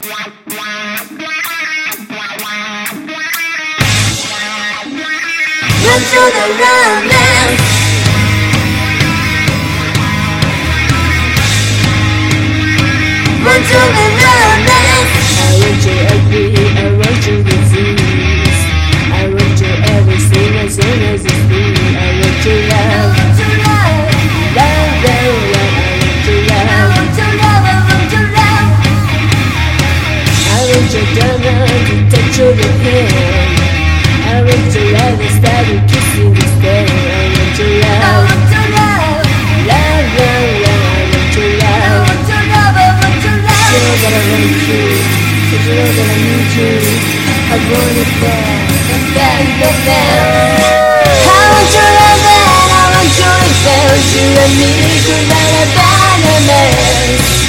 Run to the romance. Run to the romance. I want you agree, I want you disease. I want you everything as soon as it's free. I want you love. Love, love, love. I want you love. I want you love. I want you down to touch your hand. I want to love and start kissing this day. I want to love. I want to love. Love, love, love. I want to love. I want to love. I want to love. You know that I want you. You know that I need you. I want it bad, bad, bad, bad. I want your love and I want your affection. You and me could write a banner man.